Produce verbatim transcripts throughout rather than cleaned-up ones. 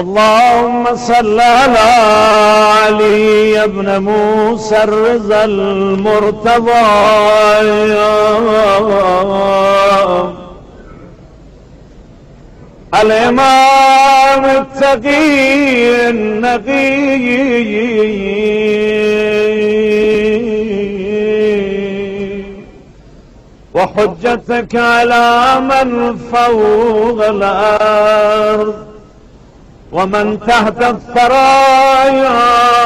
اللهم صل على علي بن موسى الرضا المرتضى الإمام التقي النقي وحجتك على من فوق الأرض ومن تحت الثرايا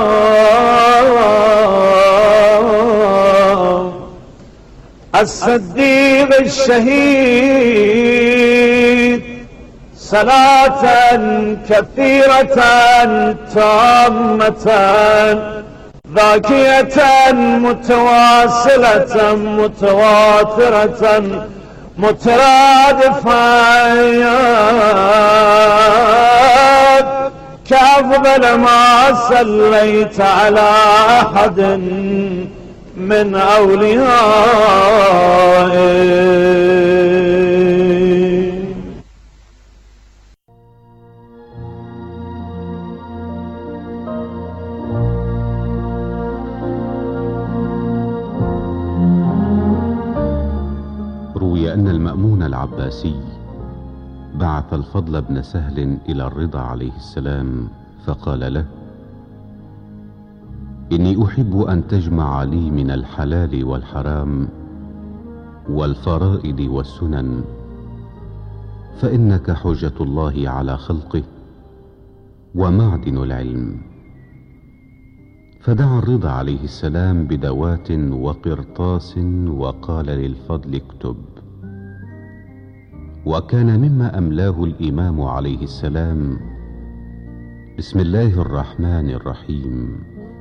الصديق الشهيد صلاة كثيرة تامة ذاكية متواصلة متواترة مترادفة كأفضل ما صليت على أحد من أوليائك. روي أن المأمون العباسي بعث الفضل بن سهل إلى الرضا عليه السلام فقال له: إني أحب أن تجمع لي من الحلال والحرام والفرائض والسنن، فإنك حجة الله على خلقه ومعدن العلم. فدعا الرضا عليه السلام بدوات وقرطاس وقال للفضل: اكتب. وكان مما أملاه الإمام عليه السلام: بسم الله الرحمن الرحيم،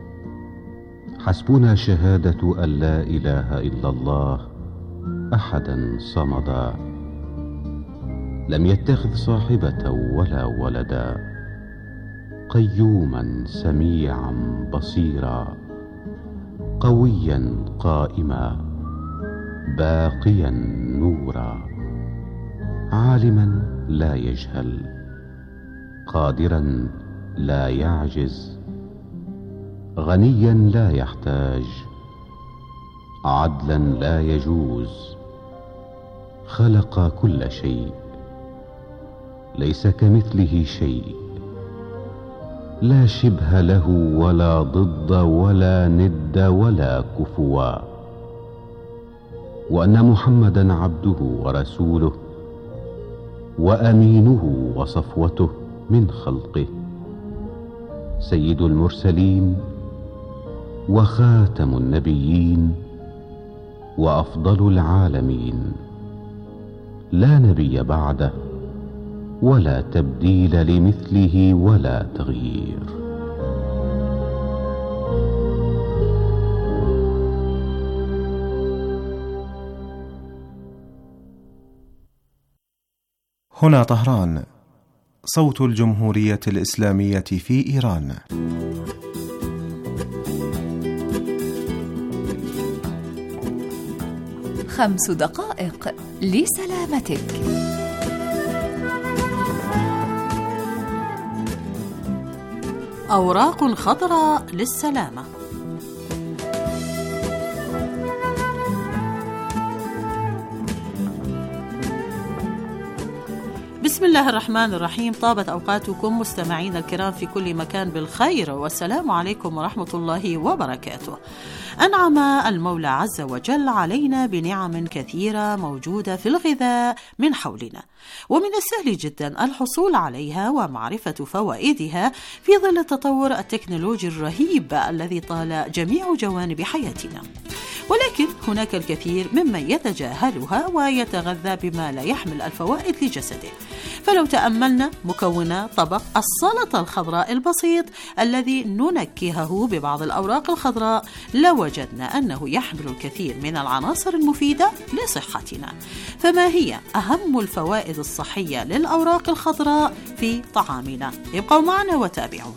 حسبنا شهادة أن لا إله إلا الله أحدا صمدا، لم يتخذ صاحبة ولا ولدا، قيوما سميعا بصيرا، قويا قائما، باقيا نورا، عالما لا يجهل، قادرا لا يعجز، غنيا لا يحتاج، عدلا لا يجوز، خلق كل شيء، ليس كمثله شيء، لا شبه له ولا ضد ولا ند ولا كفوا، وأن محمدا عبده ورسوله وأمينه وصفوته من خلقه، سيد المرسلين وخاتم النبيين وأفضل العالمين، لا نبي بعده ولا تبديل لمثله ولا تغيير. هنا طهران، صوت الجمهورية الإسلامية في إيران. خمس دقائق لسلامتك. أوراق خضراء للسلامة. بسم الله الرحمن الرحيم. طابت أوقاتكم مستمعين الكرام في كل مكان بالخير، والسلام عليكم ورحمة الله وبركاته. أنعم المولى عز وجل علينا بنعم كثيرة موجودة في الغذاء من حولنا، ومن السهل جدا الحصول عليها ومعرفة فوائدها في ظل التطور التكنولوجي الرهيب الذي طال جميع جوانب حياتنا. ولكن هناك الكثير ممن يتجاهلها ويتغذى بما لا يحمل الفوائد لجسده. فلو تأملنا مكونات طبق السلطة الخضراء البسيط الذي ننكهه ببعض الأوراق الخضراء لوجدنا أنه يحمل الكثير من العناصر المفيدة لصحتنا. فما هي أهم الفوائد الصحية للأوراق الخضراء في طعامنا؟ ابقوا معنا وتابعونا.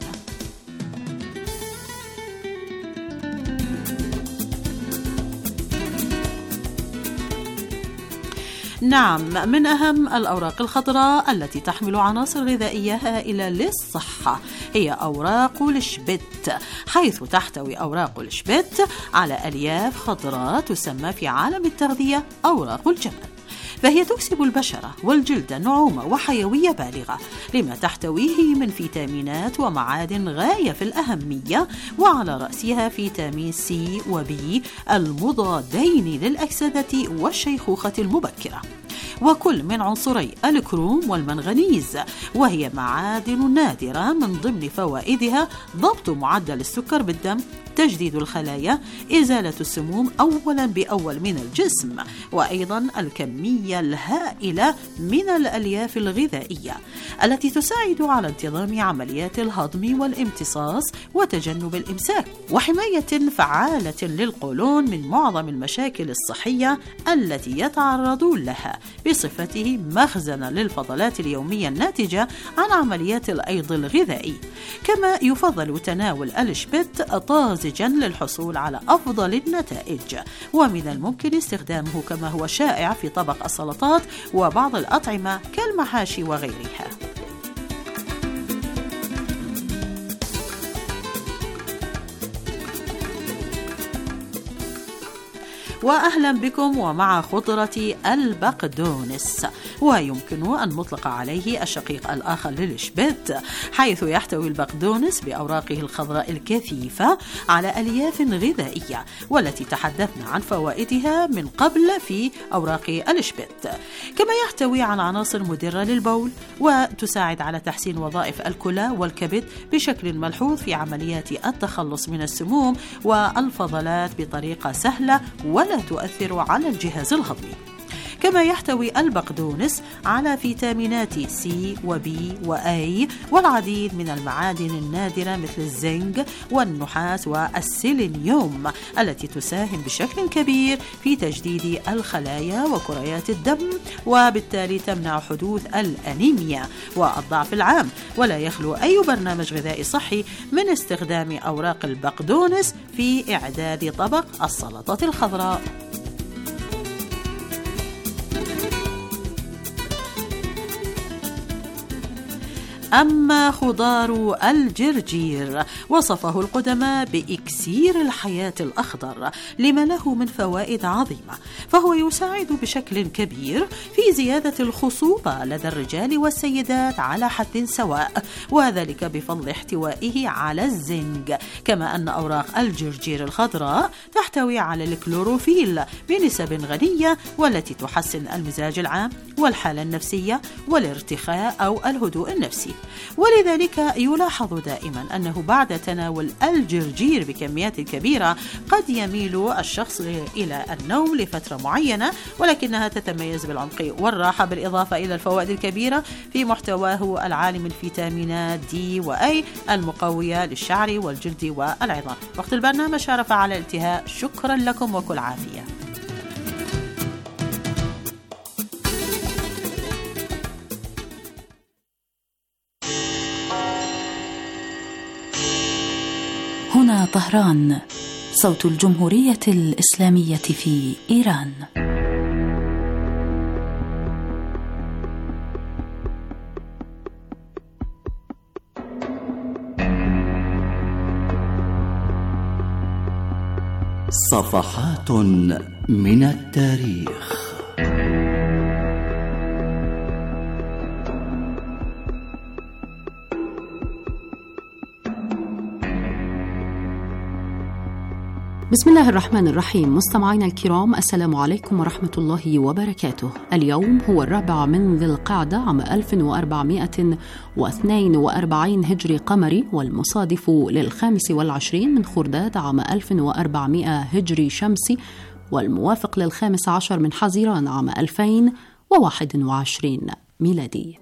نعم، من أهم الأوراق الخضراء التي تحمل عناصر غذائية هائلة للصحة هي أوراق الشبت، حيث تحتوي أوراق الشبت على ألياف خضراء تسمى في عالم التغذية أوراق الجمل، فهي تكسب البشرة والجلد نعومة وحيوية بالغة لما تحتويه من فيتامينات ومعادن غاية في الأهمية، وعلى رأسها فيتامين سي وبي المضادين للأكسدة والشيخوخة المبكرة، وكل من عنصري الكروم والمنغنيز، وهي معادن نادرة. من ضمن فوائدها ضبط معدل السكر بالدم، تجديد الخلايا، إزالة السموم أولا بأول من الجسم، وأيضا الكمية الهائلة من الألياف الغذائية التي تساعد على انتظام عمليات الهضم والامتصاص وتجنب الإمساك، وحماية فعالة للقولون من معظم المشاكل الصحية التي يتعرضون لها، بصفته مخزنا للفضلات اليومية الناتجة عن عمليات الأيض الغذائي. كما يفضل تناول الشبت طازجا للحصول على أفضل النتائج، ومن الممكن استخدامه كما هو شائع في طبق السلطات وبعض الأطعمة كالمحاشي وغيرها. وأهلا بكم ومع خضرة البقدونس، ويمكن أن نطلق عليه الشقيق الآخر للشبت، حيث يحتوي البقدونس بأوراقه الخضراء الكثيفة على ألياف غذائية، والتي تحدثنا عن فوائدها من قبل في أوراق الشبت. كما يحتوي على عناصر مدرة للبول، وتساعد على تحسين وظائف الكلى والكبد بشكل ملحوظ في عمليات التخلص من السموم والفضلات بطريقة سهلة ولا تؤثر على الجهاز الهضمي. كما يحتوي البقدونس على فيتامينات سي وبي وأي والعديد من المعادن النادرة مثل الزنك والنحاس والسيلينيوم، التي تساهم بشكل كبير في تجديد الخلايا وكريات الدم، وبالتالي تمنع حدوث الأنيميا والضعف العام. ولا يخلو أي برنامج غذائي صحي من استخدام أوراق البقدونس في إعداد طبق السلطات الخضراء. أما خضار الجرجير وصفه القدماء بإكسير الحياة الأخضر لما له من فوائد عظيمة، فهو يساعد بشكل كبير في زيادة الخصوبة لدى الرجال والسيدات على حد سواء، وذلك بفضل احتوائه على الزنك. كما أن أوراق الجرجير الخضراء تحتوي على الكلوروفيل بنسب غنية، والتي تحسن المزاج العام والحالة النفسية والارتخاء أو الهدوء النفسي. ولذلك يلاحظ دائما أنه بعد تناول الجرجير بكميات كبيرة قد يميل الشخص إلى النوم لفترة معينة، ولكنها تتميز بالعمق والراحة، بالإضافة إلى الفوائد الكبيرة في محتواه العالي من فيتامينات دي وأي المقوية للشعر والجلد والعظام. وقت البرنامج شرف على الانتهاء، شكرا لكم وكل عافية. هنا طهران، صوت الجمهورية الإسلامية في إيران. صفحات من التاريخ. بسم الله الرحمن الرحيم. مستمعينا الكرام، السلام عليكم ورحمة الله وبركاته. اليوم هو الرابع من ذي القعدة عام ألف وأربعمائة واثنين وأربعين هجري قمري، والمصادف للخامس والعشرين من خرداد عام ألف وأربعمائة هجري شمسي، والموافق للخامس عشر من حزيران عام ألفين وواحد وعشرين ميلادي.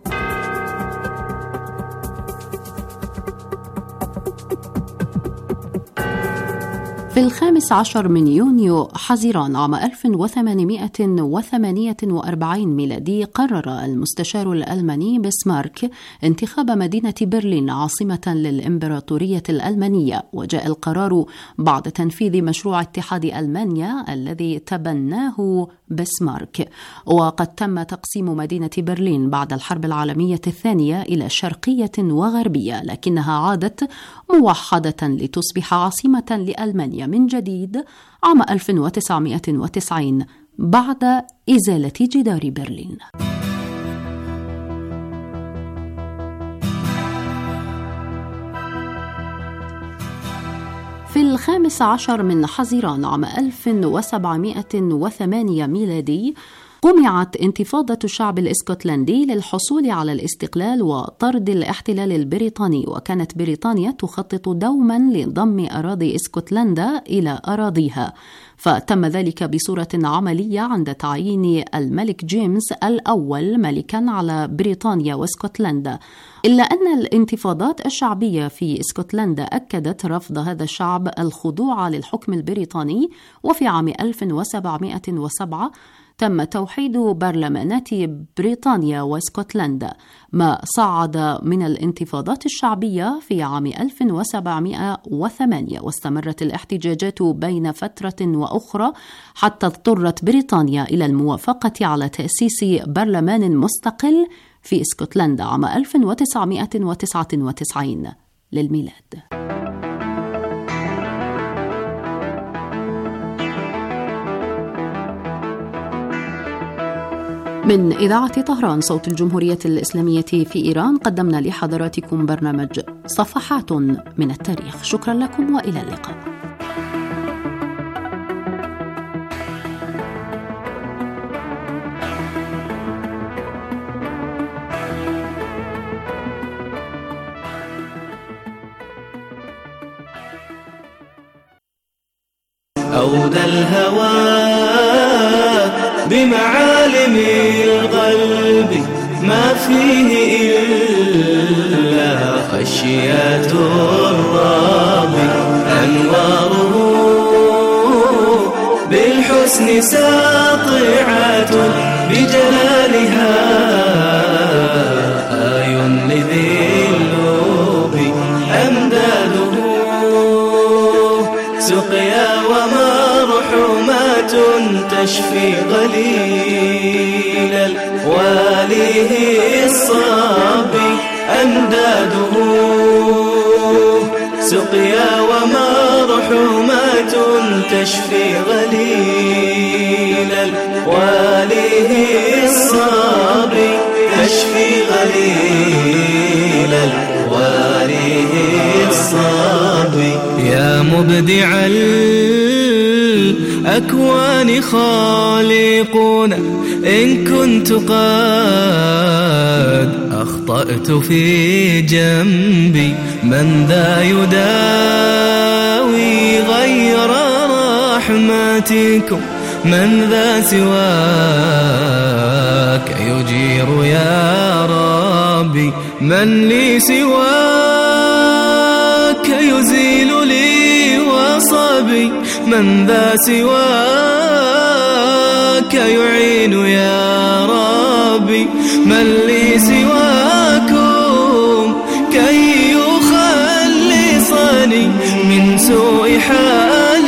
في الخامس عشر من يونيو حزيران عام ألف وثمانمائة وثمانية وأربعين ميلادي قرر المستشار الألماني بسمارك انتخاب مدينة برلين عاصمة للإمبراطورية الألمانية، وجاء القرار بعد تنفيذ مشروع اتحاد ألمانيا الذي تبناه بسمارك. وقد تم تقسيم مدينة برلين بعد الحرب العالمية الثانية إلى شرقية وغربية، لكنها عادت موحدة لتصبح عاصمة لألمانيا من جديد عام ألف وتسعمائة وتسعين بعد إزالة جدار برلين. في الخامس عشر من حزيران عام ألف وسبعمائة وثمانية ميلادي قمعت انتفاضة الشعب الإسكتلندي للحصول على الاستقلال وطرد الاحتلال البريطاني، وكانت بريطانيا تخطط دوما لضم أراضي اسكتلندا إلى أراضيها، فتم ذلك بصورة عملية عند تعيين الملك جيمس الأول ملكا على بريطانيا واسكتلندا. إلا أن الانتفاضات الشعبية في اسكتلندا أكدت رفض هذا الشعب الخضوع للحكم البريطاني، وفي عام ألف وسبعمائة وسبعة تم توحيد برلمانات بريطانيا واسكتلندا، ما صعد من الانتفاضات الشعبية في عام ألف وسبعمائة وثمانية، واستمرت الاحتجاجات بين فترة وأخرى حتى اضطرت بريطانيا إلى الموافقة على تأسيس برلمان مستقل في اسكتلندا عام ألف وتسعمائة وتسعة وتسعين للميلاد. من إذاعة طهران صوت الجمهورية الإسلامية في إيران قدمنا لحضراتكم برنامج صفحات من التاريخ. شكرا لكم وإلى اللقاء. أودى الهوى بمعالم القلب ما فيه إلا خشيات الرب، أنواره بالحسن ساطعة بجلالها، آي لذي اللب أمداده سقيا ومرحومات تشفي غليل الواليه الصابي، أمداده سقيا ومرحومات تشفي غليل الواليه الصابي، تشفي غليل الواليه الصابي. يا مبدع الأكوان خالقنا، إن كنت قد أخطأت في جنبي، من ذا يداوي غير رحمتكم، من ذا سواك يجير يا ربي، من لي سواك يزيل لي وصبي، من ذا سواك يعين يا ربي، من لي سواكم كي يخلصني من سوء حال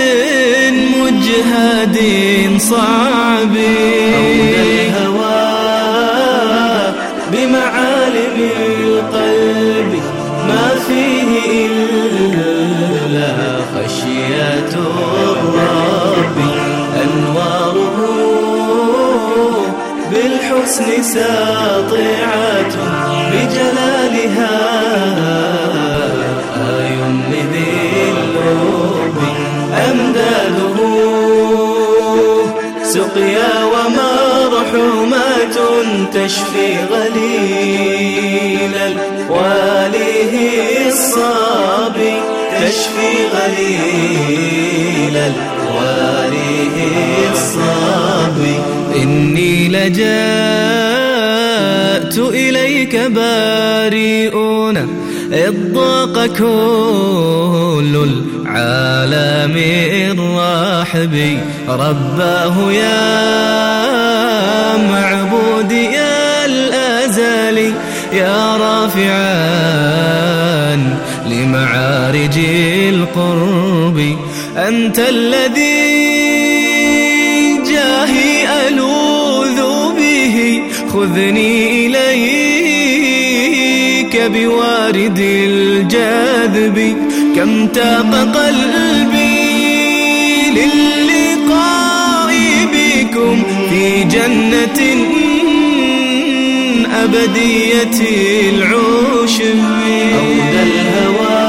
مجهد صعب. أودى الهوى بمعالم القلب ما فيه إلا خشية الرب، أنواره بالحسن ساطعة بجلالها، آي لذي اللب أمداده سقيا ومرحومات تشفي غليل الواليه الصابي، تشفي غليل الواليه الصابي. إني لجأت إليك بارئون إذ ضاق كل العالم الراحب رباه يا معبودي يا الأزلي يا رافعا لمعارج القرب أنت الذي جاهي ألوذ به خذني إليك بوارد الجاذب كم تاق قلبي للقاء بكم في جنة أبدية العشب أودى الهوى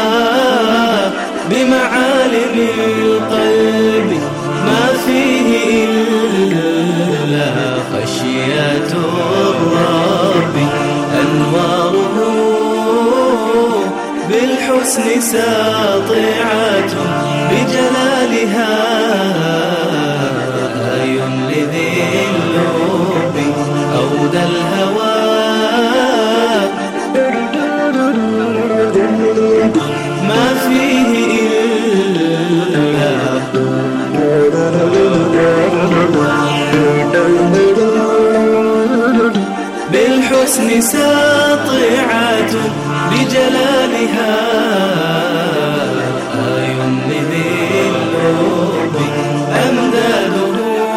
بمعالم القلب ما فيه إلا خشية الرب أنواره بالحسن ساطعة بجلالها آي لذي اللب أودى الهوى ما فيه إلا بالحسن ساطعة بجلالها آي لذي اللب أمداده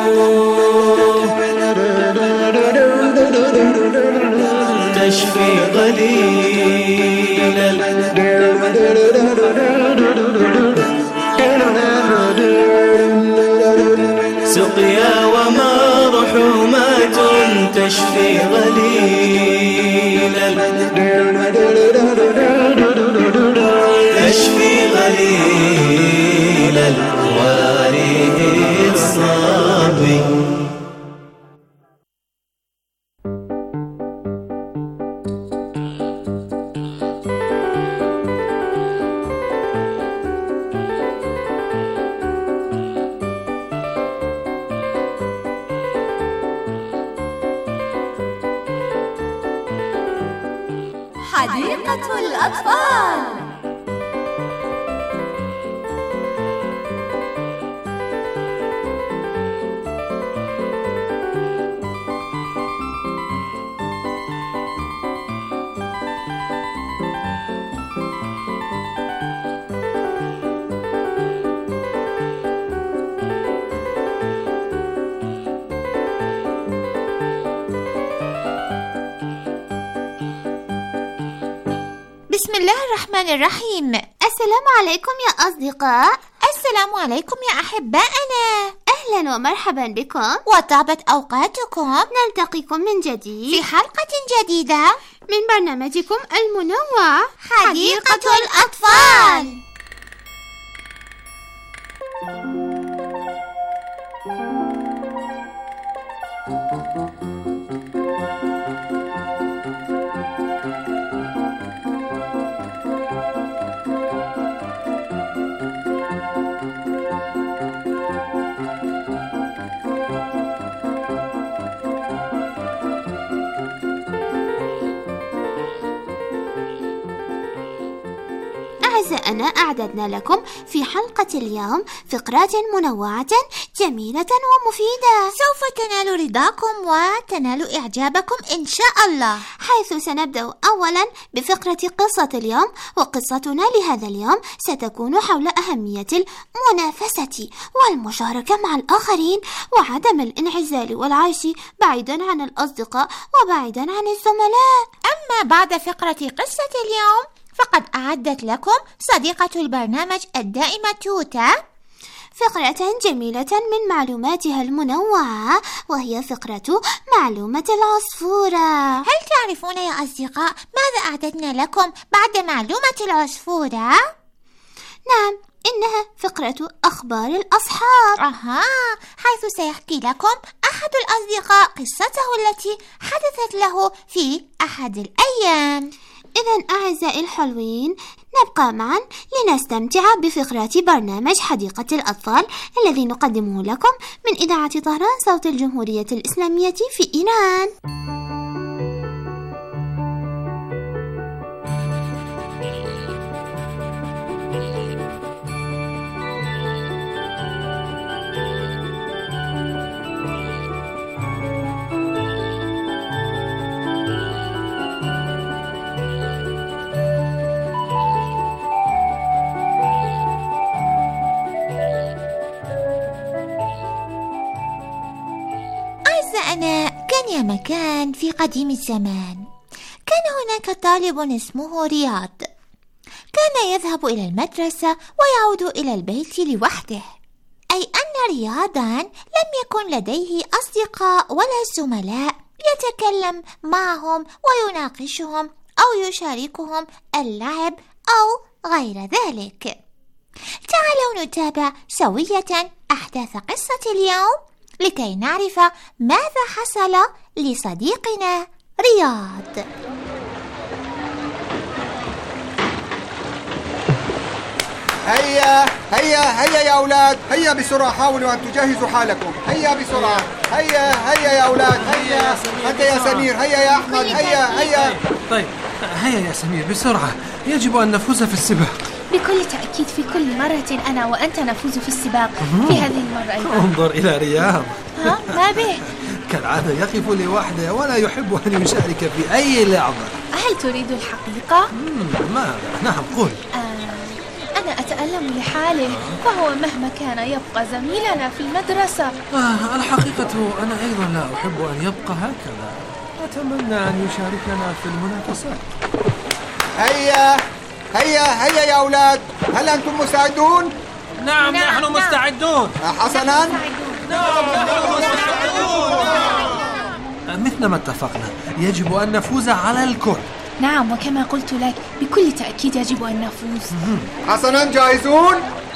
تشفي قليلا سقيا ومرحومات تشفي غليلا تشفي غليلا واريه الصابي حديقة الأطفال. بسم الله الرحمن الرحيم. السلام عليكم يا أصدقاء. السلام عليكم يا أحبائنا. أهلا ومرحبا بكم وطابت أوقاتكم. نلتقيكم من جديد في حلقة جديدة من برنامجكم المنوع حديقة الأطفال. أعزائنا، أعددنا لكم في حلقة اليوم فقرات منوعة جميلة ومفيدة سوف تنال رضاكم وتنال إعجابكم إن شاء الله، حيث سنبدأ أولا بفقرة قصة اليوم. وقصتنا لهذا اليوم ستكون حول أهمية المنافسة والمشاركة مع الآخرين وعدم الانعزال والعيش بعيدا عن الأصدقاء وبعيدا عن الزملاء. أما بعد فقرة قصة اليوم فقد أعدت لكم صديقة البرنامج الدائمة توتا فقرة جميلة من معلوماتها المنوعة، وهي فقرة معلومة العصفورة. هل تعرفون يا أصدقاء ماذا أعددنا لكم بعد معلومة العصفورة؟ نعم، إنها فقرة أخبار الأصحاب. أها، حيث سيحكي لكم أحد الأصدقاء قصته التي حدثت له في أحد الأيام. إذن أعزائي الحلوين، نبقى معا لنستمتع بفقرات برنامج حديقة الأطفال الذي نقدمه لكم من إذاعة طهران صوت الجمهورية الإسلامية في إيران. كان يا مكان في قديم الزمان كان هناك طالب اسمه رياض. كان يذهب إلى المدرسة ويعود إلى البيت لوحده، أي أن رياضا لم يكن لديه أصدقاء ولا زملاء يتكلم معهم ويناقشهم أو يشاركهم اللعب أو غير ذلك. تعالوا نتابع سوية أحداث قصة اليوم لكي نعرف ماذا حصل لصديقنا رياض. هيا هيا هيا يا أولاد، هيا بسرعة، حاولوا أن تجهزوا حالكم. هيا بسرعة، هيا هيا يا أولاد، هيا أنت يا سمير، هيا يا أحمد، هيا هيا. طيب هيا يا سمير بسرعة، يجب أن نفوز في السباق. بكل تأكيد في كل مرة أنا وأنت نفوز في السباق، في هذه المرة أيضا. انظر إلى رياض، ها ما به؟ كالعادة يقف لوحده ولا يحب أن يشارك في أي لعبة. هل تريد الحقيقة؟ ماذا؟ نعم قل. آه أنا أتألم لحاله، فهو مهما كان يبقى زميلنا في المدرسة. آه الحقيقة أنا أيضا لا أحب أن يبقى هكذا، أتمنى أن يشاركنا في المنافسات. هيا هيا هيا يا أولاد، هل أنتم مستعدون؟ نعم, نعم نحن نعم. مستعدون. حسنا، نعم نحن مستعدون. مثل ما اتفقنا يجب أن نفوز على الكل. نعم، وكما قلت لك بكل تأكيد يجب أن نفوز. حسنا، جاهزون؟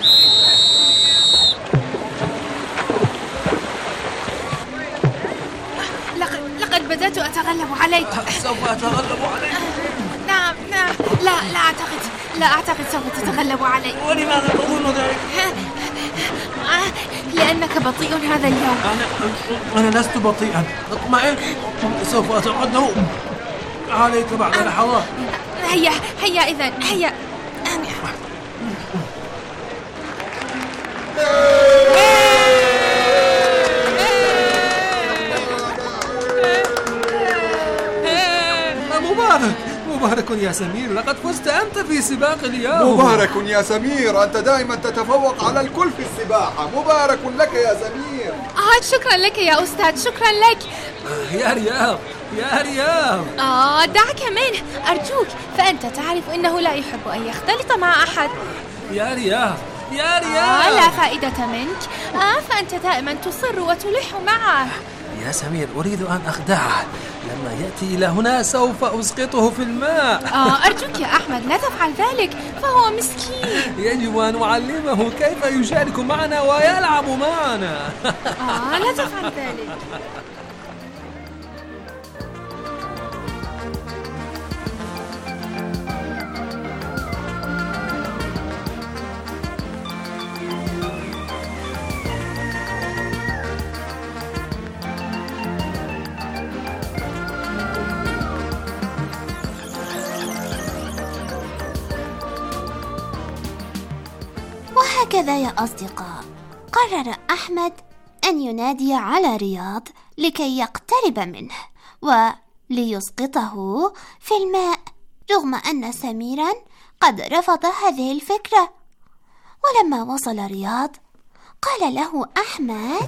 لقد, لقد بدأت أتغلب عليك. سوف أتغلب عليك. نعم نعم لا لا أعتقد لا أعتقد سوف تتغلب علي. ولماذا تظن ذلك؟ لأنك بطيء هذا اليوم. أنا أنا لست بطيئا، اطمئن، سوف أتقدم عليك بعد لحظات. هيا هيا إذن هيا. مبارك مبارك يا سمير، لقد فزت أنت في سباق اليوم. مبارك يا سمير، أنت دائما تتفوق على الكل في السباحة. مبارك لك يا سمير. آه شكرا لك يا أستاذ، شكرا لك. آه يا رياض يا رياض. آه دعك منه أرجوك، فأنت تعرف أنه لا يحب أن يختلط مع أحد. يا رياض يا رياض. آه لا فائدة منك. آه فأنت دائما تصر وتلح معه. يا سمير أريد أن أخدعه، لما يأتي إلى هنا سوف أسقطه في الماء. آه أرجوك يا أحمد لا تفعل ذلك، فهو مسكين. يجب أن نعلمه كيف يشارك معنا ويلعب معنا. آه لا تفعل ذلك. وهكذا يا أصدقاء قرر أحمد أن ينادي على رياض لكي يقترب منه وليسقطه في الماء، رغم أن سميرا قد رفض هذه الفكرة. ولما وصل رياض قال له أحمد: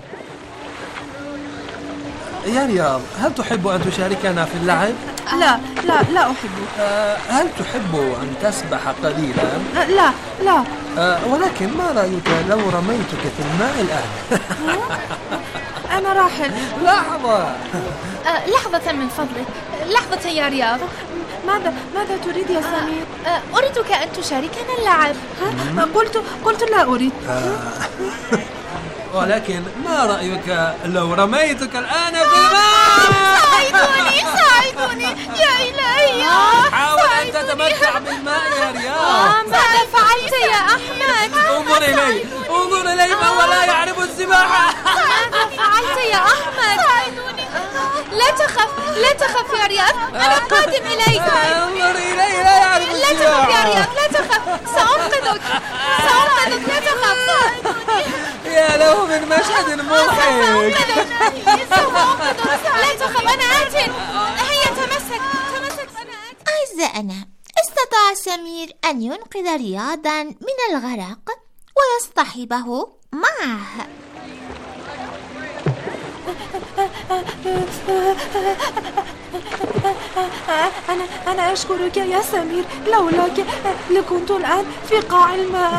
يا رياض، هل تحب أن تشاركنا في اللعب؟ لا لا لا أحب. أه هل تحب أن تسبح قليلا؟ أه لا لا. أه ولكن ما رأيك لو رميتك في الماء الآن؟ أنا راحل. لحظة أه لحظة من فضلك، لحظة يا رياض. ماذا ماذا تريد يا سمير؟ أه أريدك أن تشاركنا اللعب. ها؟ قلت قلت لا أريد. أه ولكن ما رأيك لو رميتك الآن في الماء؟ ساعدوني ساعدوني يا إلهي. حاول أن تتمتع بالماء يا رياض. ماذا فعلت يا أحمد؟ انظر إلي انظر إلي، فهو لا يعرف السباحة. ماذا فعلت يا أحمد؟ ساعدوني. لا تخف لا تخف يا رياض، أنا قادم إليك. انظر إلي، لا يعرف السباحة. لا تخف يا رياض، لا تخف، سأنقذك سأنقذك، لا تخف. يا له من مشهد مضحك. سوف أنقذك، لا تخف، أنا آت. هيا تمسك تمسك، أنا آت. أعزائنا، استطاع سمير أن ينقذ رياضا من الغرق ويصطحبه معه. أنا أنا أشكرك يا سمير، لولاك لكنت الآن في قاع الماء.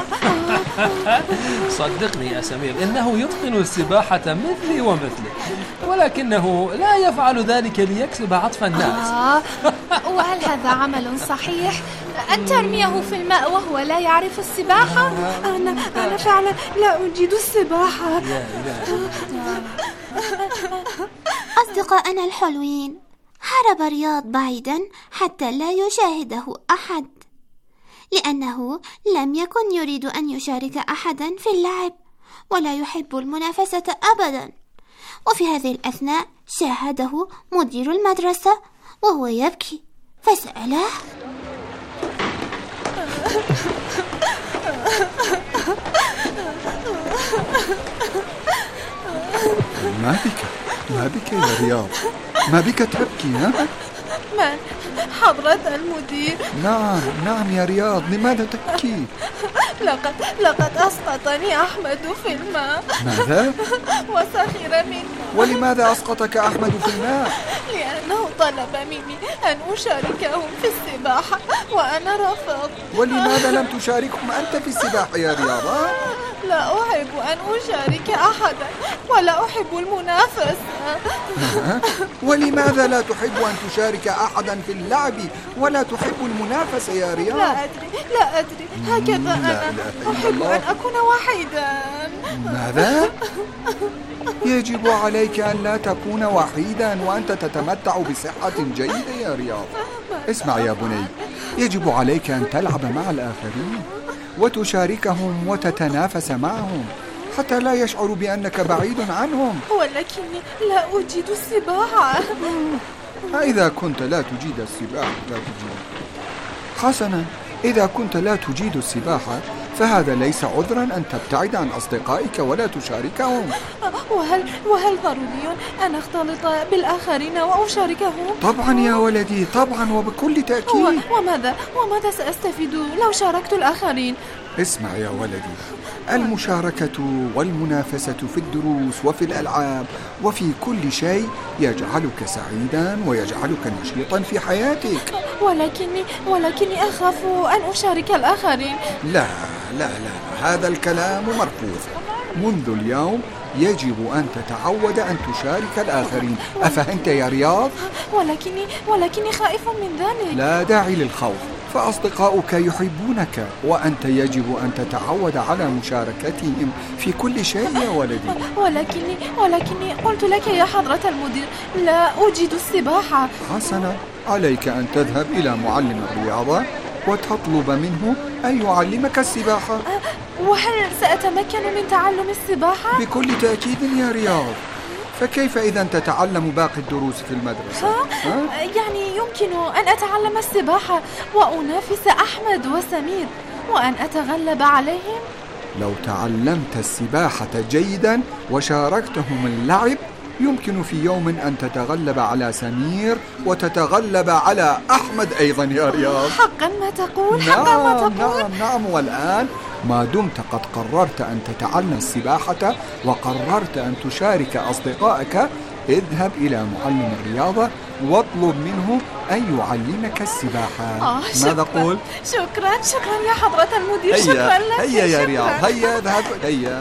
صدقني يا سمير، إنه يتقن السباحة مثلي ومثلك، ولكنه لا يفعل ذلك ليكسب عطف الناس. آه، وهل هذا عمل صحيح؟ أن ترميه في الماء وهو لا يعرف السباحة؟ أنا أنا فعلا لا أجيد السباحة. أصدقائنا الحلوين، هرب رياض بعيدا حتى لا يشاهده أحد، لأنه لم يكن يريد أن يشارك أحدا في اللعب، ولا يحب المنافسة أبدا. وفي هذه الأثناء شاهده مدير المدرسة وهو يبكي، فسأله: ما بك ما بك يا رياض؟ ما بك تبكي؟ ها؟ من؟ حضرة المدير. نعم نعم يا رياض، لماذا تبكي؟ لقد لقد أسقطني أحمد في الماء. ماذا؟ وسخر مني. ولماذا أسقطك أحمد في الماء؟ لأنه طلب مني أن أشاركهم في السباحة وأنا رفضت. ولماذا لم تشاركهم أنت في السباحة يا رياض؟ لا أحب أن أشارك أحدا، ولا أحب المنافسة. ولماذا لا تحب أن تشارك أحدا في اللعب ولا تحب المنافسة يا رياض؟ لا أدري لا أدري هكذا أنا أحب أن أكون وحيدا. ماذا؟ يجب عليك أن لا تكون وحيدا وأنت تتمتع بصحة جيدة يا رياض. اسمع يا بني، يجب عليك أن تلعب مع الآخرين وتشاركهم وتتنافس معهم حتى لا يشعروا بأنك بعيد عنهم. ولكني لا أجيد السباحة. إذا كنت لا تجيد السباحة لا تجيد. حسنا، إذا كنت لا تجيد السباحة فهذا ليس عذرا أن تبتعد عن أصدقائك ولا تشاركهم. وهل وهل ضروري أن أختلط بالآخرين وأشاركهم؟ طبعا يا ولدي، طبعا وبكل تأكيد. وماذا وماذا سأستفيد لو شاركت الآخرين؟ اسمع يا ولدي، المشاركة والمنافسة في الدروس وفي الألعاب وفي كل شيء يجعلك سعيدا ويجعلك نشيطا في حياتك. ولكني ولكني أخاف أن أشارك الآخرين. لا لا لا، هذا الكلام مرفوض. منذ اليوم يجب أن تتعود أن تشارك الآخرين. أفهمت يا رياض؟ ولكني ولكني خائف من ذلك. لا داعي للخوف، فأصدقاؤك يحبونك، وأنت يجب أن تتعود على مشاركتهم في كل شيء يا ولدي. ولكني ولكني قلت لك يا حضرة المدير لا أجيد السباحة. حسنا، عليك أن تذهب إلى معلم الرياضة وتطلب منه أن يعلمك السباحة. وهل سأتمكن من تعلم السباحة؟ بكل تأكيد يا رياض. فكيف إذا تتعلم باقي الدروس في المدرسة؟ ها؟ ها؟ يعني يمكن أن أتعلم السباحة وأنافس أحمد وسمير وأن أتغلب عليهم؟ لو تعلمت السباحة جيدا وشاركتهم اللعب يمكن في يوم أن تتغلب على سمير وتتغلب على أحمد أيضا يا رياض. حقا ما تقول؟ حقا ما تقول؟ نعم نعم. والآن ما دمت قد قررت أن تتعلم السباحة وقررت أن تشارك أصدقائك، اذهب إلى معلم الرياضة واطلب منه أن يعلمك السباحة. آه ماذا قول؟ شكرا شكرا يا حضرة المدير. هيا شكرا لك. هيا يا رياض، هيا اذهب هيا.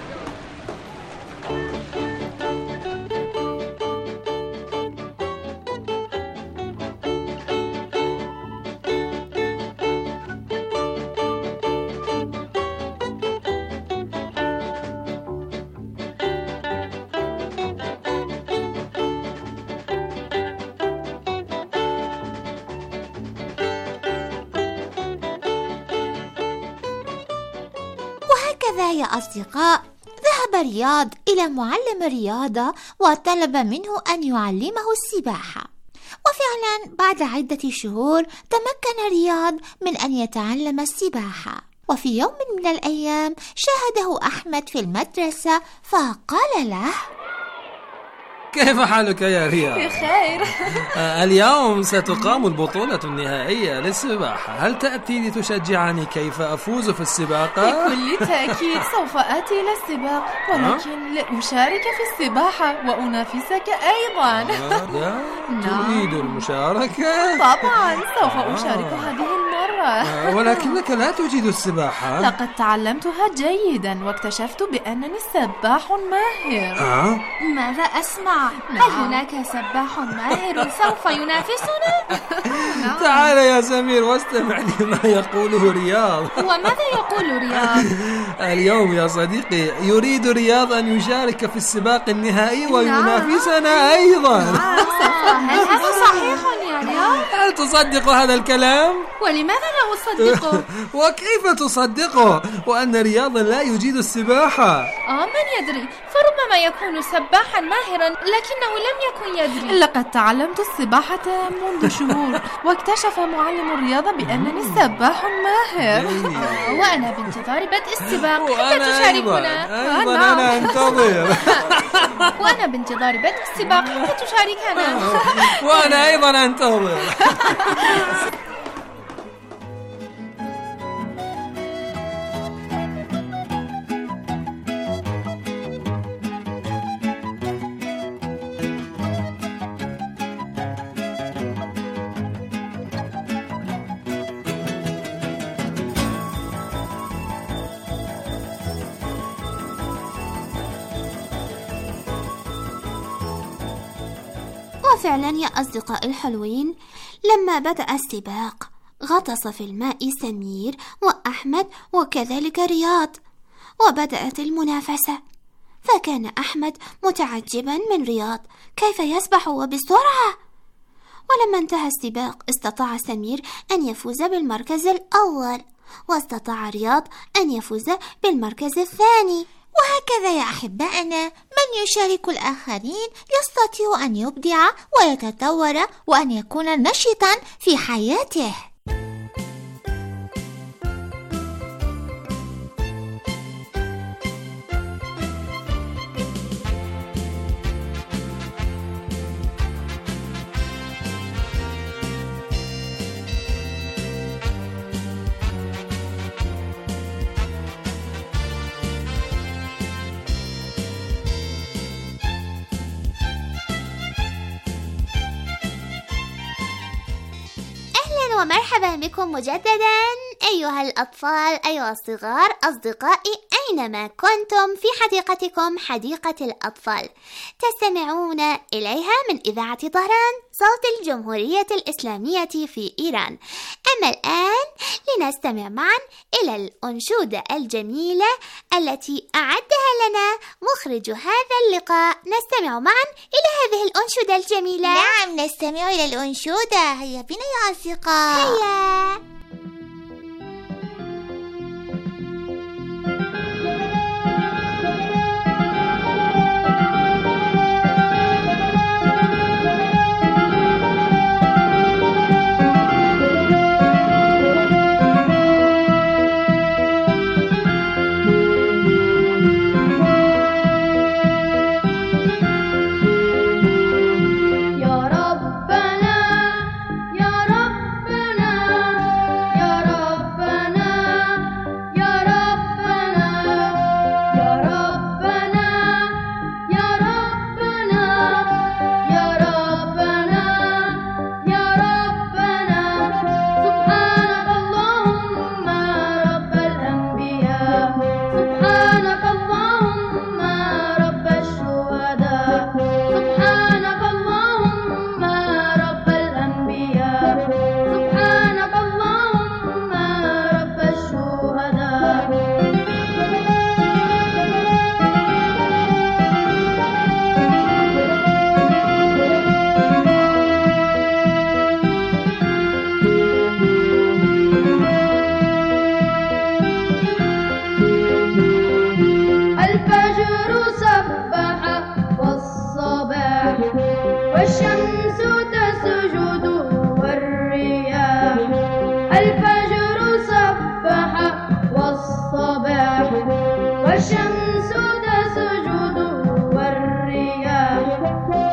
هكذا يا أصدقاء، ذهب رياض إلى معلم الرياضة وطلب منه أن يعلمه السباحة. وفعلا بعد عدة شهور تمكن رياض من أن يتعلم السباحة. وفي يوم من الأيام شاهده أحمد في المدرسة فقال له: كيف حالك يا رياض؟ بخير. اليوم ستقام البطولة النهائية للسباحة، هل تأتي لتشجعني كيف أفوز في السباقة؟ بكل تأكيد سوف آتي إلى السباق، ولكن لأشارك في السباحة وأنافسك أيضا. تريد المشاركة؟ طبعا سوف أشارك هذه المرة. ولكنك لا تجيد السباحة. لقد تعلمتها جيدا واكتشفت بأنني سباح ماهر. أه؟ ماذا أسمع؟ هل هناك سباح ماهر سوف ينافسنا؟ تعال يا سمير واستمع لما يقوله رياض. وماذا يقول رياض؟ اليوم يا صديقي يريد رياض أن يشارك في السباق النهائي وينافسنا أيضا. هل هذا صحيح يا رياض؟ هل تصدق هذا الكلام؟ ولماذا لا أصدقه؟ وكيف تصدقه وأن رياض لا يجيد السباحة؟ آه من يدري، فربما يكون سباحا ماهرا لكنه لم يكن يدري. لقد تعلمت السباحة منذ شهور واكتشف معلم الرياضة بأنني سباح ماهر. وأنا بانتظار بدء السباق حتى تشاركنا. أيضا أنا أنتظر. وأنا بانتظار بدء السباق حتى تشاركنا. وأنا أيضا أنتظر. وفعلا يا أصدقائي الحلوين، لما بدأ السباق غطس في الماء سمير وأحمد وكذلك رياض، وبدأت المنافسة. فكان أحمد متعجبا من رياض كيف يسبح وبسرعة. ولما انتهى السباق استطاع سمير أن يفوز بالمركز الأول، واستطاع رياض أن يفوز بالمركز الثاني. وهكذا يا أحبائنا، من يشارك الآخرين يستطيع أن يبدع ويتطور وأن يكون نشطا في حياته. ومرحبا بكم مجددا أيها الأطفال، أيها الصغار، أصدقائي أينما كنتم في حديقتكم حديقة الأطفال تستمعون إليها من إذاعة طهران صوت الجمهورية الإسلامية في إيران. أما الآن لنستمع معا إلى الأنشودة الجميلة التي أعدها لنا مخرج هذا اللقاء. نستمع معا إلى هذه الأنشودة الجميلة. نعم نستمع إلى الأنشودة، هيا بنا يا أصدقاء. هيا. والشمس تسجد والرياح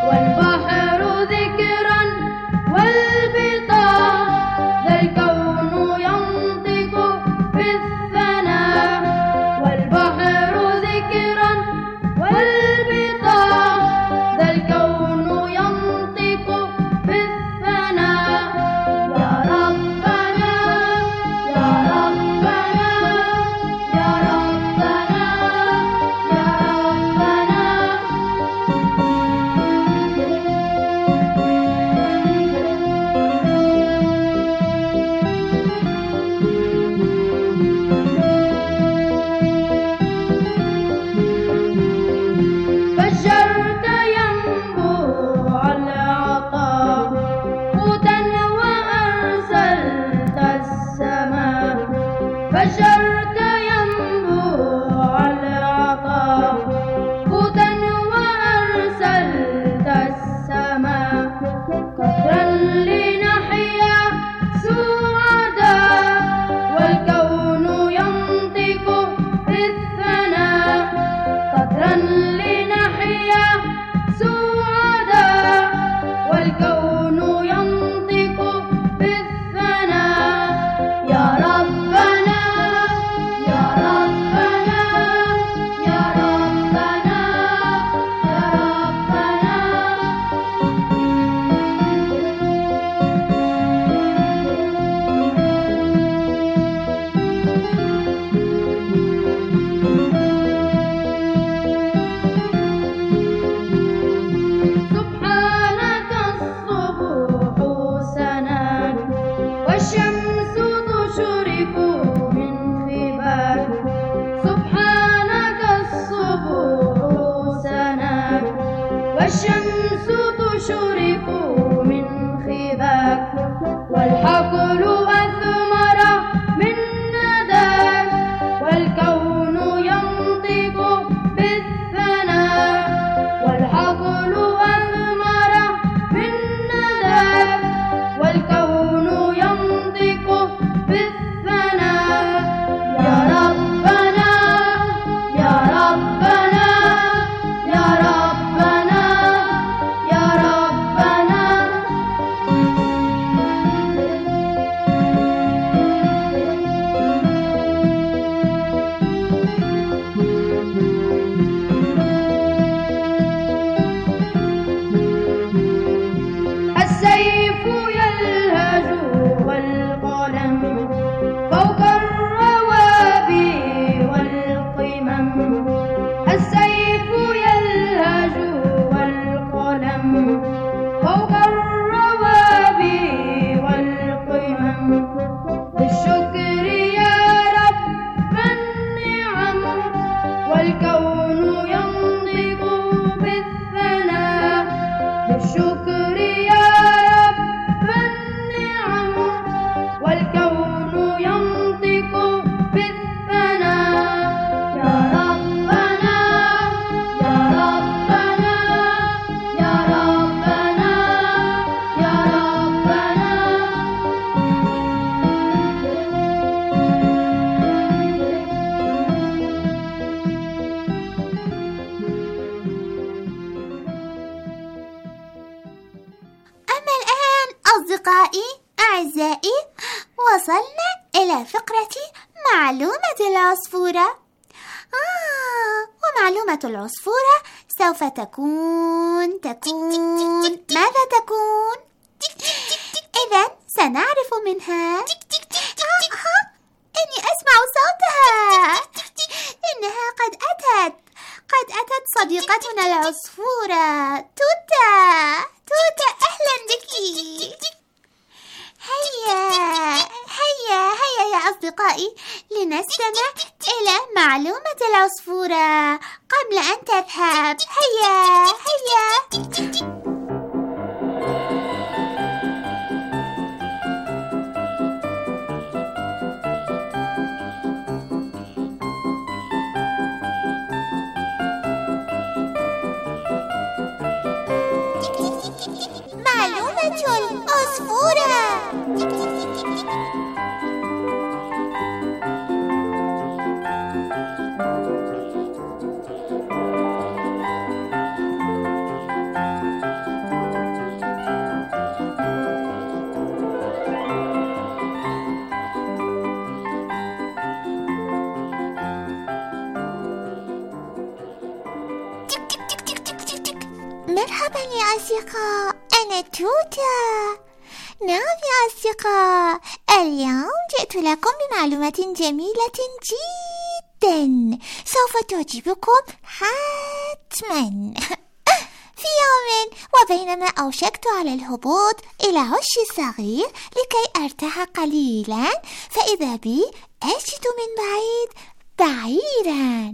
والشمس تشرق من خباك والحقل أثمر من نداك والكون ينطق بالثناء والحقل أثمر من نداك والكون ينطق بالثناء يا ربنا يا ربنا يا ربنا يا ربنا السيف يلهج والقلم فوق الروابي والقمم السيف يلهج والقلم فوق الروابي والقمم بالشكر يا رب النعم والكون ينطق بالثناء بالشكر يا رب النعم والكون ينطق بالثناء يا ربنا يا ربنا يا ربنا يا ربنا أما الآن أصدقائي أعزائي وصلنا إلى فقرة معلومة العصفورة. آه ومعلومة العصفورة سوف تكون تكون ماذا تكون؟ إذن سنعرف منها. آه آه إني أسمع صوتها، إنها قد أتت قد أتت صديقتنا العصفورة توتا. توتا أهلا بك. هيا هيا هيا يا أصدقائي لنستمع إلى معلومة العصفورة قبل أن تذهب. هيا هيا. معلومة العصفورة. مرحبا يا أصدقاء، أنا توتا. نعم يا أصدقاء، اليوم جئت لكم بمعلومة جميلة جدا سوف تعجبكم حتما. في يوم وبينما أوشكت على الهبوط إلى عشي الصغير لكي أرتاح قليلا، فإذا بي أجد من بعيد بعيرا.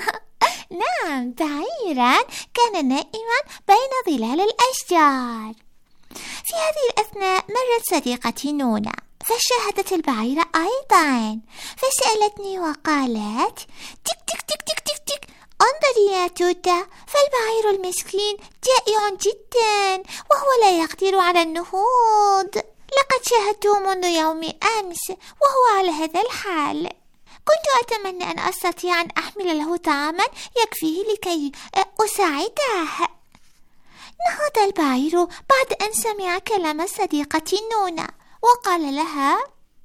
نعم بعيرا كان نائما بين ظلال الأشجار. في هذه الأثناء مرت صديقتي نونا فشاهدت البعير أيضا، فسألتني وقالت: تك تك تك تك تك تك انظري يا توتا، فالبعير المسكين جائع جدا وهو لا يقدر على النهوض. لقد شاهدته منذ يوم أمس وهو على هذا الحال. كنت أتمنى أن أستطيع أن أحمل له طعاما يكفيه لكي أساعده. نهض البعير بعد أن سمع كلام صديقتي نونا وقال لها: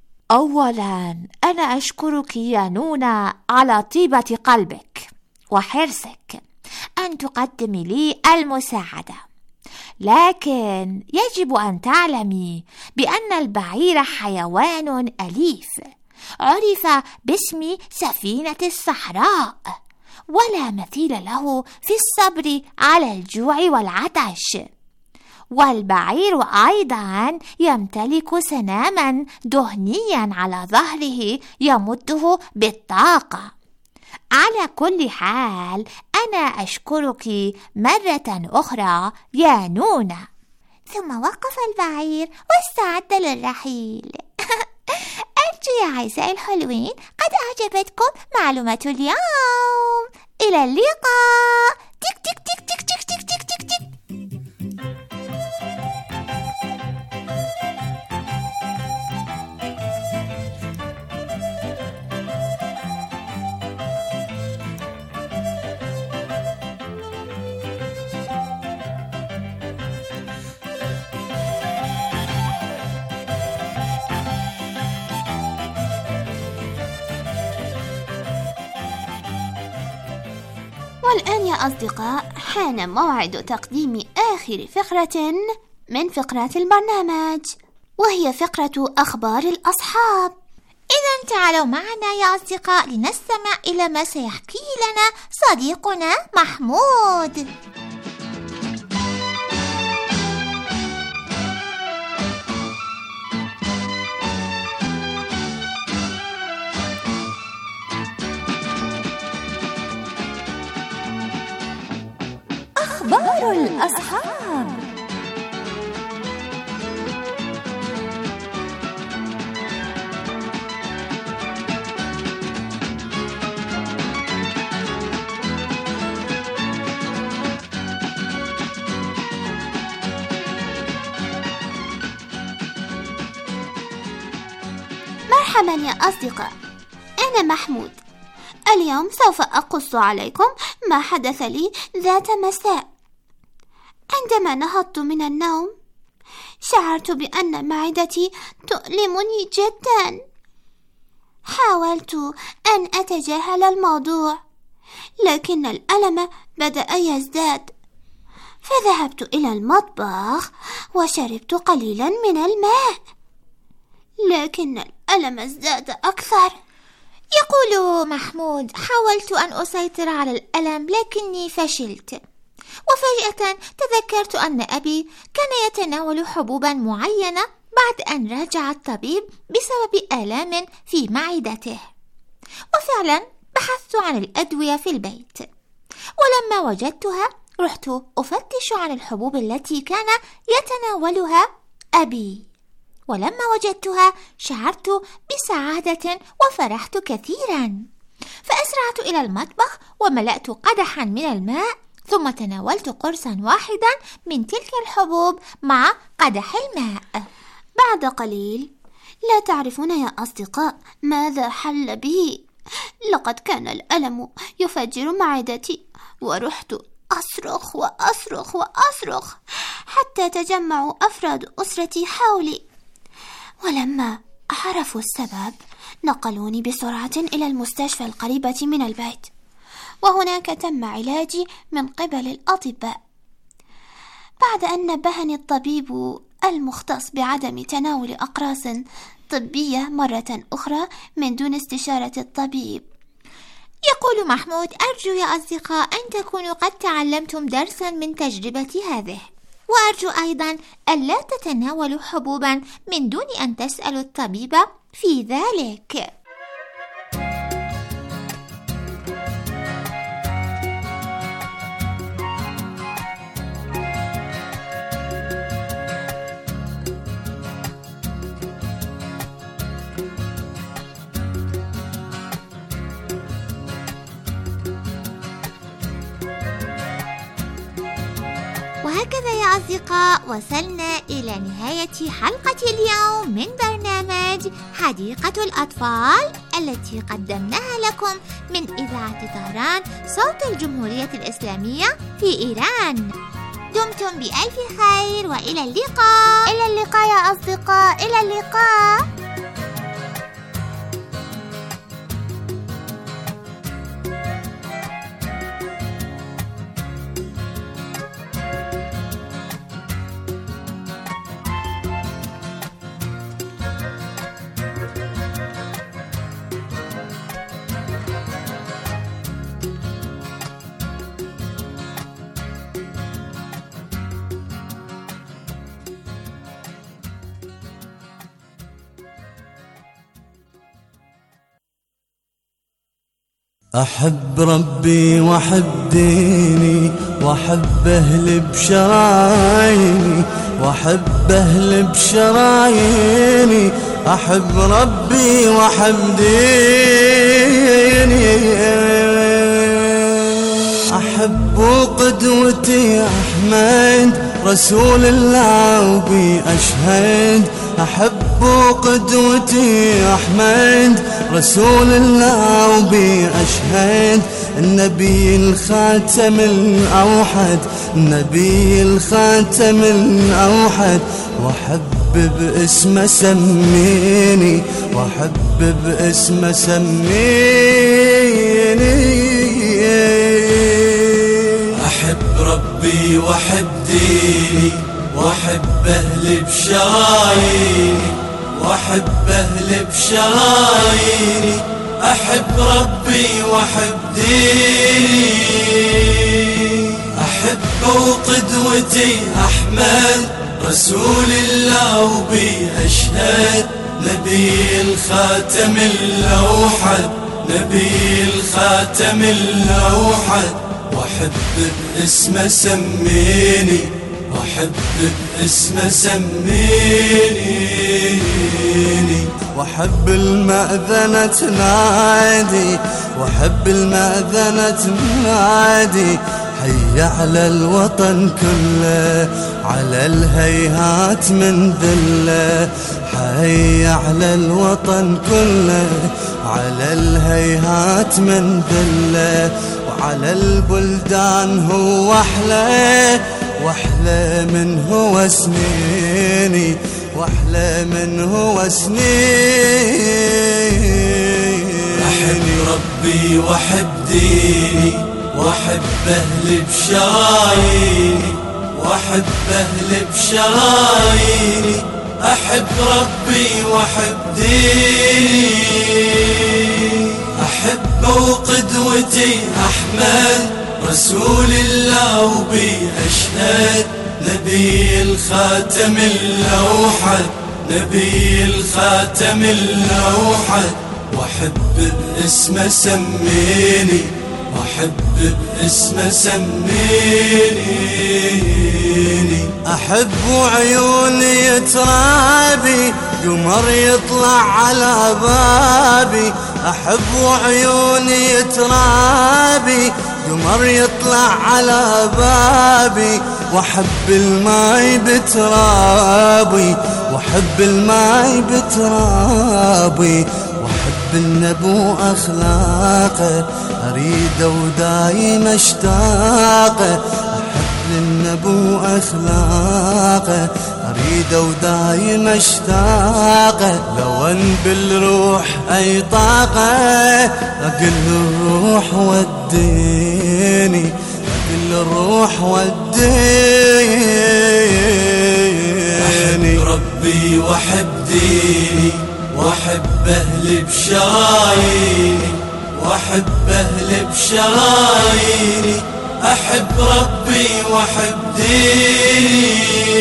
أولا أنا أشكرك يا نونا على طيبة قلبك وحرصك أن تقدمي لي المساعدة، لكن يجب أن تعلمي بأن البعير حيوان أليف عرف باسم سفينة الصحراء، ولا مثيل له في الصبر على الجوع والعطش. والبعير أيضا يمتلك سناما دهنيا على ظهره يمده بالطاقة، على كل حال أنا أشكرك مرة أخرى يا نونا. ثم وقف البعير واستعد للرحيل. أرجو يا أعزائي الحلوين قد أعجبتكم معلومة اليوم. إلى اللقاء. تك تك تك تك تك تك تك تك تك. والآن يا أصدقاء حان موعد تقديم آخر فقرة من فقرات البرنامج، وهي فقرة أخبار الأصحاب. إذن تعالوا معنا يا أصدقاء لنستمع إلى ما سيحكي لنا صديقنا محمود. أخبار الأصحاب. مرحبا يا أصدقاء، أنا محمود. اليوم سوف أقص عليكم ما حدث لي ذات مساء. عندما نهضت من النوم شعرت بأن معدتي تؤلمني جدا. حاولت أن أتجاهل الموضوع، لكن الألم بدأ يزداد، فذهبت إلى المطبخ وشربت قليلا من الماء، لكن الألم ازداد أكثر. يقول محمود: حاولت أن أسيطر على الألم لكني فشلت. وفجأة تذكرت أن أبي كان يتناول حبوبا معينة بعد أن راجع الطبيب بسبب آلام في معدته. وفعلا بحثت عن الأدوية في البيت، ولما وجدتها رحت أفتش عن الحبوب التي كان يتناولها أبي، ولما وجدتها شعرت بسعادة وفرحت كثيرا. فأسرعت إلى المطبخ وملأت قدحا من الماء، ثم تناولت قرصا واحدا من تلك الحبوب مع قدح الماء. بعد قليل، لا تعرفون يا أصدقاء ماذا حل بي. لقد كان الألم يفجر معدتي، ورحت أصرخ وأصرخ وأصرخ حتى تجمعوا أفراد أسرتي حولي. ولما عرفوا السبب نقلوني بسرعة إلى المستشفى القريبة من البيت، وهناك تم علاجي من قبل الأطباء. بعد أن نبهني الطبيب المختص بعدم تناول أقراص طبية مرة أخرى من دون استشارة الطبيب. يقول محمود: أرجو يا أصدقاء أن تكونوا قد تعلمتم درسا من تجربتي هذه، وأرجو أيضا ألا تتناولوا حبوبا من دون أن تسألوا الطبيب في ذلك. وهكذا يا أصدقاء وصلنا إلى نهاية حلقة اليوم من برنامج حديقة الأطفال التي قدمناها لكم من إذاعة طهران صوت الجمهورية الإسلامية في إيران. دمتم بألف خير وإلى اللقاء. إلى اللقاء يا أصدقاء، إلى اللقاء. أحب ربي وأحب ديني وأحب أهلي بشراييني وأحب أهلي بشراييني أحب ربي وأحب ديني أحب قدوتي أحمد رسول الله وبي أشهد أحب قدوتي أحمد رسول الله وبي أشهد النبي الخاتم الأوحد النبي الخاتم الأوحد وأحب باسمه سميني وأحب باسمه سميني أحب ربي وأحب ديني وأحب أهلي بشراييني وأحب أهلي بشراييني أحب ربي وأحب ديني أحب وقدوتي أحمد رسول الله وبي أشهد نبي الخاتم الأوحد نبي الخاتم الأوحد وأحب باسمه سميني وأحب باسمه سميني وأحب المأذنة تنادي وأحب المأذنة تنادي حي على الوطن كله على الهيهات من ذله حي على الوطن كله على الهيهات من ذله وعلى البلدان هو أحلى وأحلى من هو سنيني وأحلى من هو سنيني أحب ربي وأحب ديني وأحب أهلي بشراييني وأحب أهلي بشراييني أحب ربي وأحب ديني أحب وقدوتي أحمد رسول الله وبي أشهد نبي الخاتم الأوحد نبي الخاتم الأوحد وأحب باسمه سميني وأحب باسمه سميني أحب عيوني ترابي قمر يطلع على بابي أحب عيوني ترابي قمر يطلع على بابي وأحب الماي بترابي وأحب الماي بترابي وأحب النبو أخلاقه أريده ودايم أشتاقه أحب النبو أخلاقه أريده ودايم أشتاقه لو أن بالروح أي طاقة أقل الروح وديني أقل الروح وديني أحب ربي وأحب ديني وأحب أهلي بشراييني وأحب أهلي بشراييني أحب ربي وأحب ديني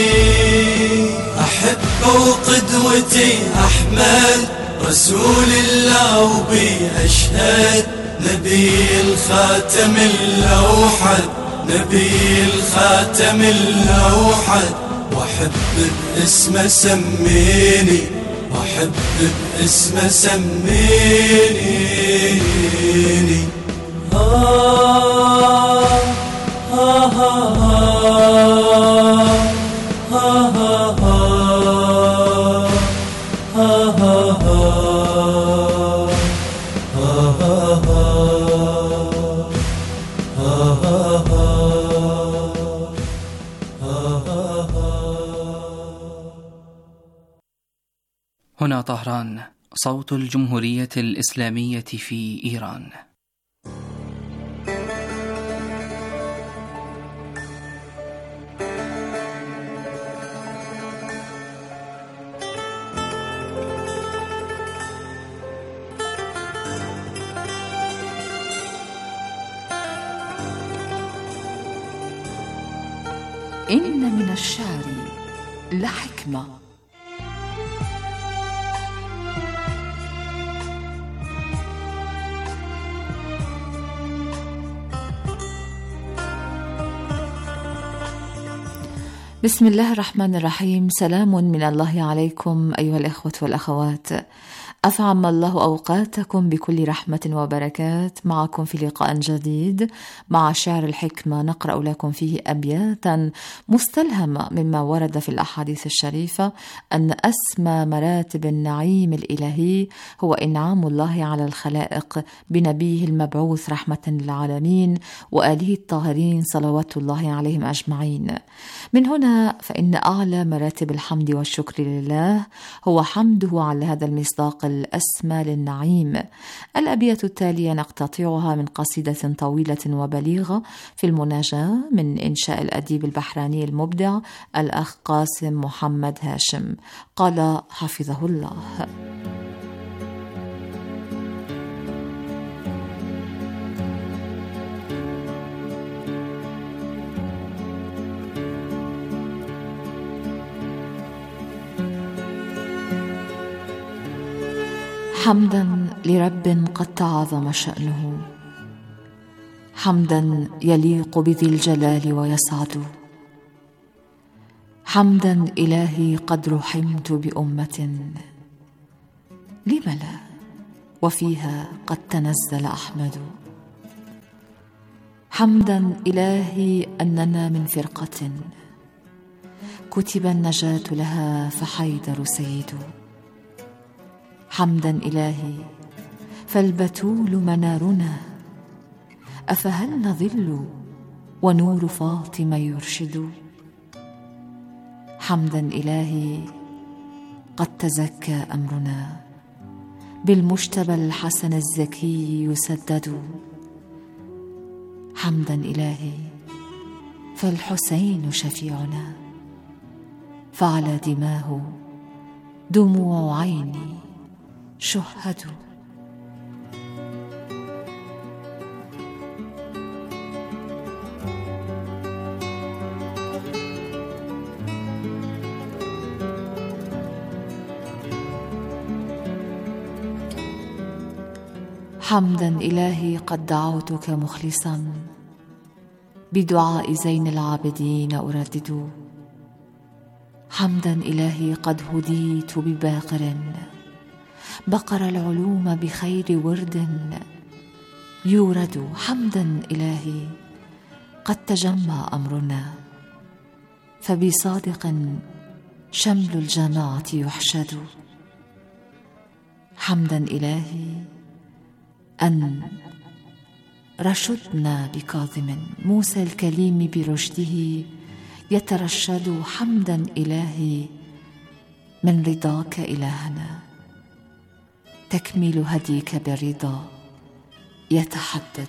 أحب وقدوتي أحمد رسول الله وبي أشهد نبي الخاتم الأوحد نبي الخاتم الأوحد وأحب باسمه سميني وأحب باسمه سميني آه آه آه هنا طهران صوت الجمهورية الإسلامية في إيران. إن من الشعر لحكمة. بسم الله الرحمن الرحيم. سلام من الله عليكم أيها الإخوة والأخوات، أفعم الله أوقاتكم بكل رحمة وبركات. معكم في لقاء جديد مع شعر الحكمة، نقرأ لكم فيه أبياتا مستلهمة مما ورد في الأحاديث الشريفة أن أسمى مراتب النعيم الإلهي هو إنعام الله على الخلائق بنبيه المبعوث رحمة للعالمين وآله الطاهرين صلوات الله عليهم أجمعين. من هنا فإن أعلى مراتب الحمد والشكر لله هو حمده على هذا المصداق الأسمى للنعيم. الأبيات التالية نقتطعها من قصيدة طويلة وبليغة في المناجاة من إنشاء الأديب البحراني المبدع الأخ قاسم محمد هاشم. قال حفظه الله: حمدا لرب قد تعاظم شأنه، حمدا يليق بذي الجلال ويسعد، حمدا إلهي قد رحمت بأمة لم لا وفيها قد تنزل أحمد، حمدا إلهي أننا من فرقة كتب النجاة لها فحيدر سيد، حمدا إلهي فالبتول منارنا أفهل نظل ونور فاطمة يرشد، حمدا إلهي قد تزكى أمرنا بالمجتبى الحسن الزكي يسدد، حمدا إلهي فالحسين شفيعنا فعلى دماه دموع عيني شهدوا. حمدا إلهي قد دعوتك مخلصا بدعاء زين العابدين أردد، حمدا إلهي قد هديت بباقر بقر العلوم بخير ورد يورد، حمدا إلهي قد تجمع أمرنا فبصادق شمل الجماعة يحشد، حمدا إلهي أن رشدنا بكاظم موسى الكليم برشده يترشد، حمدا إلهي من رضاك إلهنا تكميل هديك بالرضا يتحدد.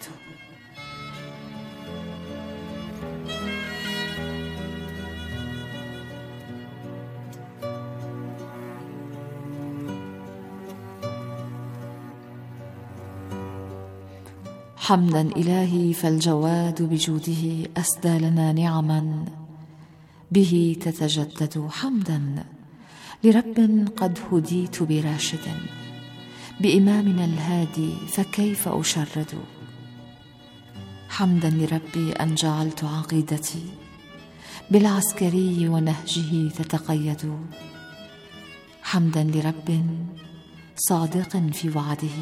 حمدا إلهي فالجواد بجوده أسدى لنا نعما به تتجدد، حمدا لرب قد هديت براشد بإمامنا الهادي فكيف أشرد، حمدا لربي أن جعلت عقيدتي بالعسكري ونهجه تتقيد، حمدا لرب صادق في وعده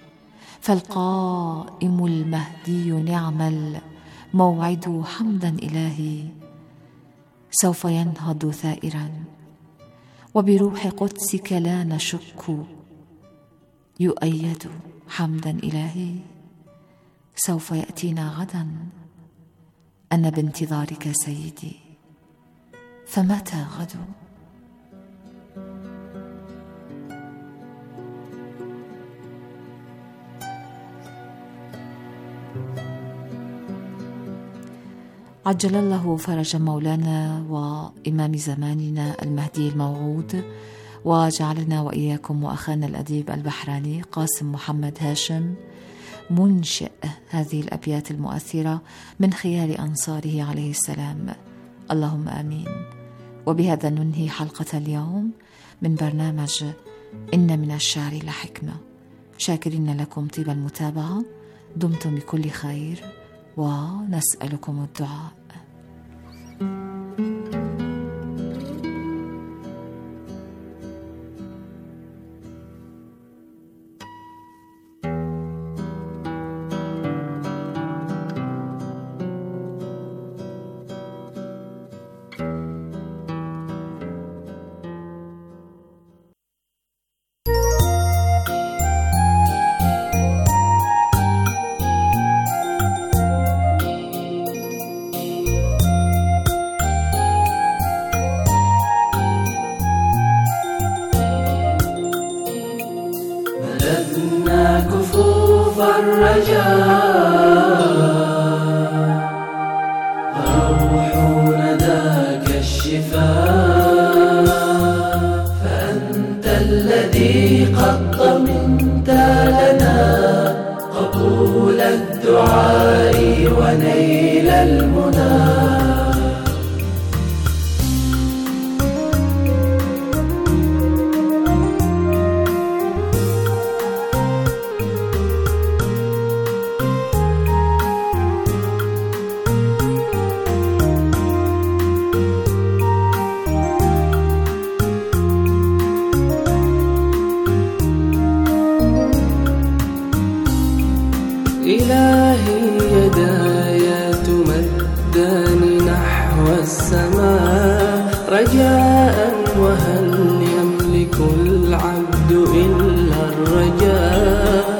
فالقائم المهدي نعم الموعد، حمدا إلهي سوف ينهض ثائرا وبروح قدسك لا نشك يؤيد، حمدا إلهي سوف يأتينا غدا أنا بانتظارك سيدي فمتى غدو. عجل الله فرج مولانا وإمام زماننا المهدي الموعود، وجعلنا وإياكم وأخانا الأديب البحراني قاسم محمد هاشم منشئ هذه الأبيات المؤثرة من خيال أنصاره عليه السلام. اللهم آمين. وبهذا ننهي حلقة اليوم من برنامج إن من الشعر لحكمة. شاكرين لكم طيب المتابعة، دمتم بكل خير ونسألكم الدعاء. الرجاء روحون ذاك الشفاء فأنت الذي قد ضمنت لنا قبول الدعاء ونيل المنى. إلهي يداي تمدان نحو السماء رجاء وهل يملك العبد إلا الرجاء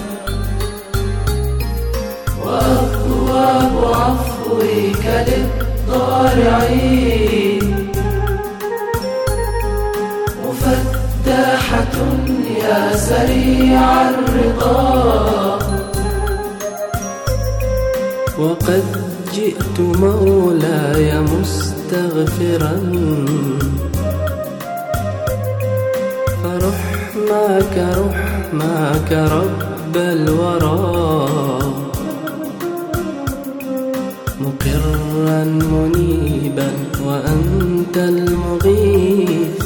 وأبواب عفوك للضارعين مفتحة يا سريع الرضا وقد جئت مولاي مستغفرا فرحماك رحماك رب الورى مقرا منيبا وأنت المغيث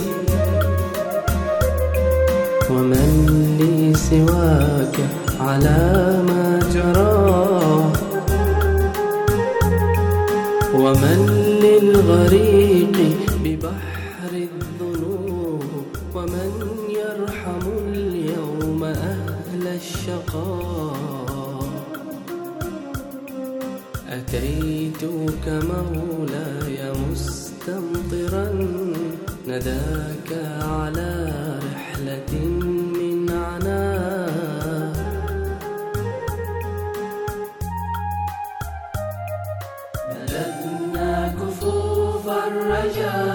ومن لي سواك على ما جراه ومن للغريق ببحر الذنوب ومن يرحم اليوم أهل الشقاء. أتيتك مولاي مستمطرا نداك على رحلة من عناء ملأنا كفوف الرجاء